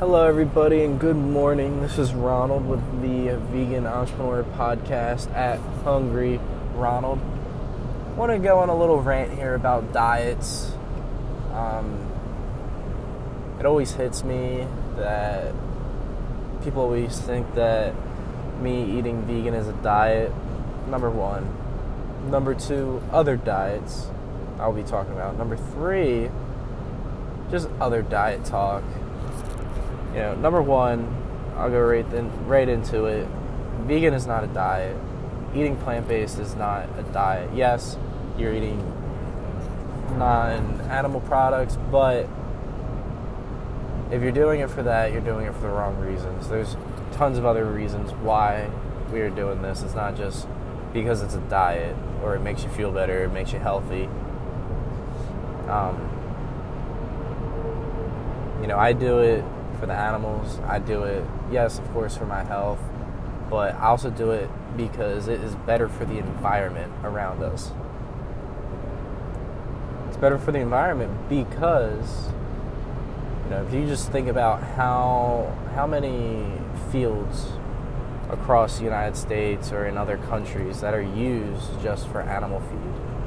Hello, everybody, and good morning. This is Ronald with the Vegan Entrepreneur Podcast at Hungry Ronald. I want to go on a little rant here about diets. It always hits me that people always think that me eating vegan is a diet, number one. Number two, other diets I'll be talking about. Number three, just other diet talk. Number one, I'll go right into it. Vegan is not a diet. Eating plant-based is not a diet. Yes, you're eating non-animal products, but if you're doing it for that, you're doing it for the wrong reasons. There's tons of other reasons why we are doing this. It's not just because it's a diet or it makes you feel better, it makes you healthy. I do it for the animals. I do it, yes, of course, for my health, but I also do it because it is better for the environment around us. It's better for the environment because, if you just think about how many fields across the United States or in other countries that are used just for animal feed.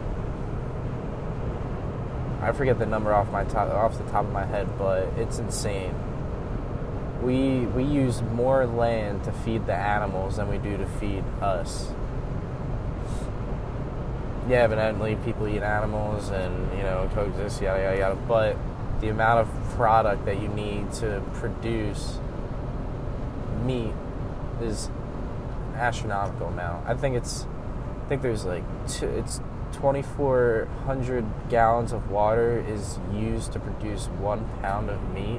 I forget the number off the top of my head, but it's insane. We use more land to feed the animals than we do to feed us. Yeah, evidently people eat animals and, coexist, yada, yada, yada, but the amount of product that you need to produce meat is an astronomical amount. I think there's it's 2,400 gallons of water is used to produce 1 pound of meat.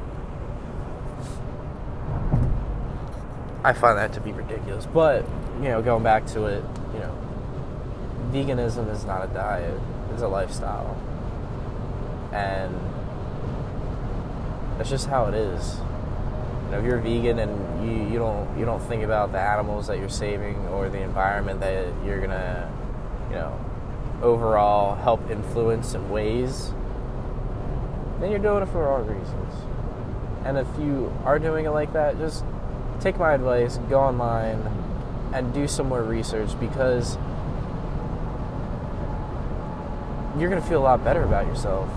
I find that to be ridiculous. But, going back to it, veganism is not a diet. It's a lifestyle. And that's just how it is. If you're vegan and you don't think about the animals that you're saving or the environment that you're gonna, overall help influence in ways, then you're doing it for the wrong reasons. And if you are doing it like that, just take my advice, go online and do some more research, because you're going to feel a lot better about yourself.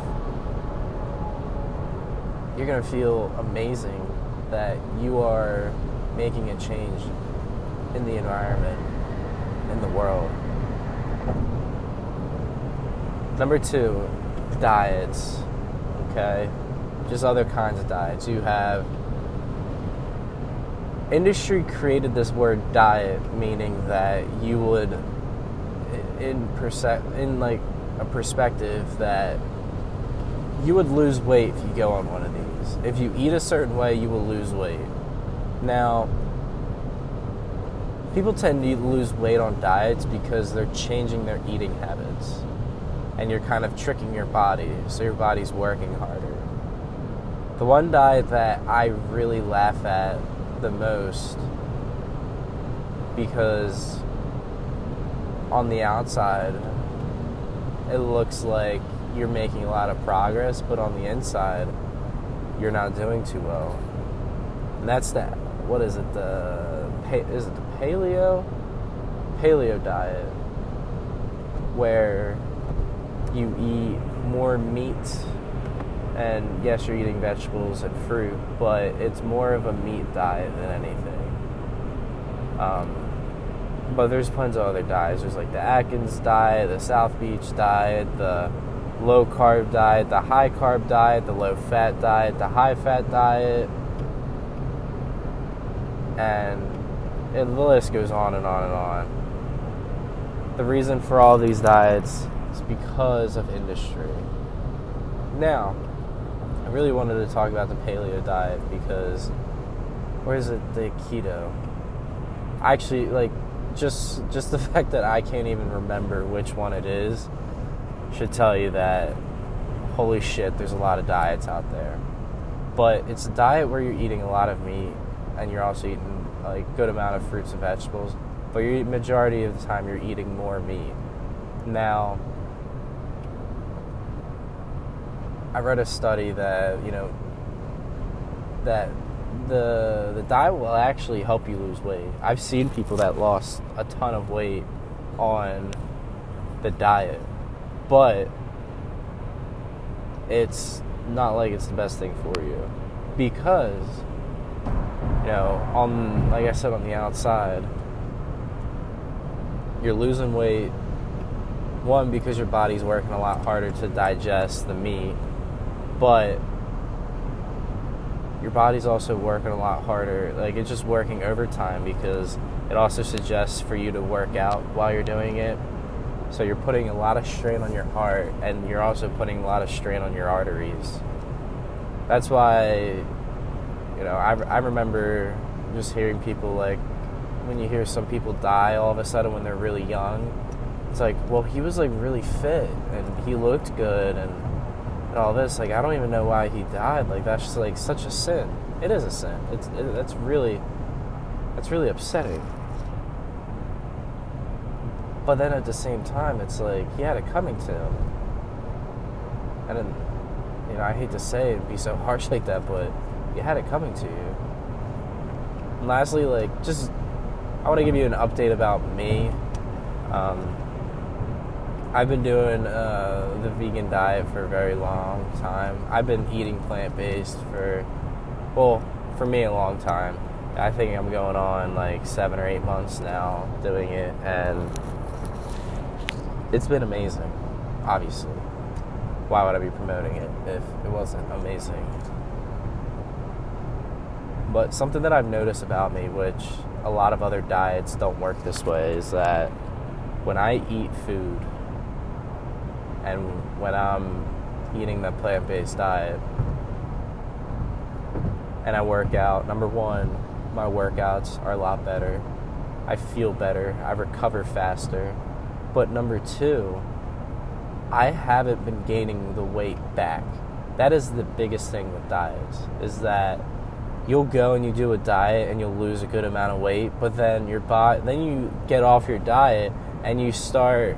You're going to feel amazing that you are making a change in the environment, in the world. Number two, diets. Okay? Just other kinds of diets. You have industry created this word diet, meaning that you would, in a perspective that you would lose weight if you go on one of these. If you eat a certain way, you will lose weight. Now, people tend to lose weight on diets because they're changing their eating habits. And you're kind of tricking your body, so your body's working harder. The one diet that I really laugh at the most, because on the outside it looks like you're making a lot of progress, but on the inside you're not doing too well. And that's the paleo diet, where you eat more meat, and yes, you're eating vegetables and fruit, but it's more of a meat diet than anything. But there's tons of other diets. There's like the Atkins diet, the South Beach diet, the low carb diet, the high carb diet, the low fat diet, the high fat diet, and the list goes on and on and on. The reason for all these diets is because of industry. Now, I really wanted to talk about the paleo diet because, or is it the keto? Actually, just the fact that I can't even remember which one it is should tell you that, holy shit, there's a lot of diets out there. But it's a diet where you're eating a lot of meat and you're also eating a good amount of fruits and vegetables, but majority of the time you're eating more meat. Now, I read a study that, that the diet will actually help you lose weight. I've seen people that lost a ton of weight on the diet, but it's not like it's the best thing for you, because on, like I said, on the outside, you're losing weight, one, because your body's working a lot harder to digest the meat, but your body's also working a lot harder, like it's just working overtime, because it also suggests for you to work out while you're doing it. So you're putting a lot of strain on your heart, and you're also putting a lot of strain on your arteries. That's why, I remember just hearing people, like, when you hear some people die all of a sudden when they're really young, it's like, well, he was like really fit and he looked good and all this. Like, I don't even know why he died. Like, that's just like such a sin. It is a sin. That's really upsetting. But then at the same time, it's like he had it coming to him. And then, I hate to say it, be so harsh like that, but you had it coming to you. And lastly, I want to give you an update about me. I've been doing the vegan diet for a very long time. I've been eating plant-based for me, a long time. I think I'm going on like 7 or 8 months now doing it, and it's been amazing, obviously. Why would I be promoting it if it wasn't amazing? But something that I've noticed about me, which a lot of other diets don't work this way, is that when I eat food and when I'm eating the plant-based diet and I work out, number one, my workouts are a lot better. I feel better. I recover faster. But number two, I haven't been gaining the weight back. That is the biggest thing with diets, is that you'll go and you do a diet and you'll lose a good amount of weight, but then then you get off your diet and you just start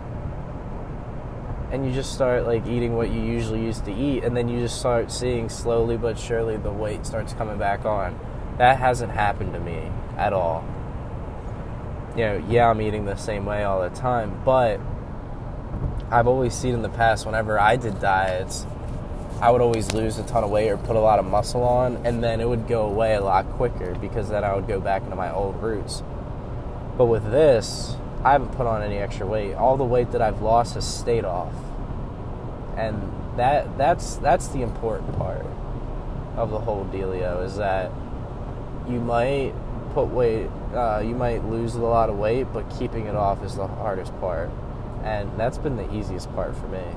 like eating what you usually used to eat, and then you just start seeing slowly but surely the weight starts coming back on. That hasn't happened to me at all. I'm eating the same way all the time, but I've always seen in the past, whenever I did diets, I would always lose a ton of weight or put a lot of muscle on, and then it would go away a lot quicker, because then I would go back into my old roots. But with this, I haven't put on any extra weight. All the weight that I've lost has stayed off. And that's the important part of the whole dealio, is that you might put weight, you might lose a lot of weight, but keeping it off is the hardest part. And that's been the easiest part for me.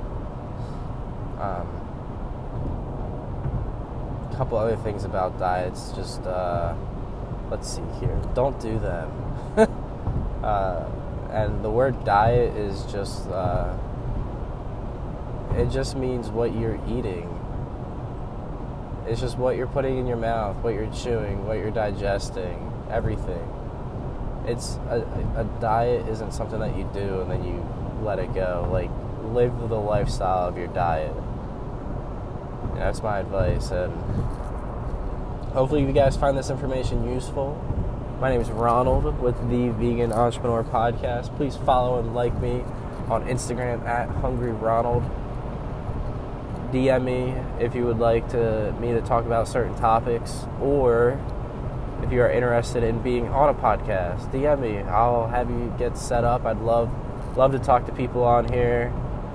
A couple other things about diets, just, let's see here. Don't do them. And the word diet is just, it just means what you're eating. It's just what you're putting in your mouth, what you're chewing, what you're digesting, everything. It's a diet isn't something that you do and then you let it go. Like, live the lifestyle of your diet. That's my advice, and hopefully you guys find this information useful. My name is Ronald with the Vegan Entrepreneur Podcast. Please follow and like me on Instagram at HungryRonald. DM me if you would like me to talk about certain topics, or if you are interested in being on a podcast, DM me. I'll have you get set up. I'd love to talk to people on here.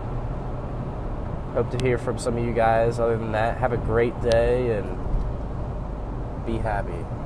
Hope to hear from some of you guys. Other than that, have a great day and be happy.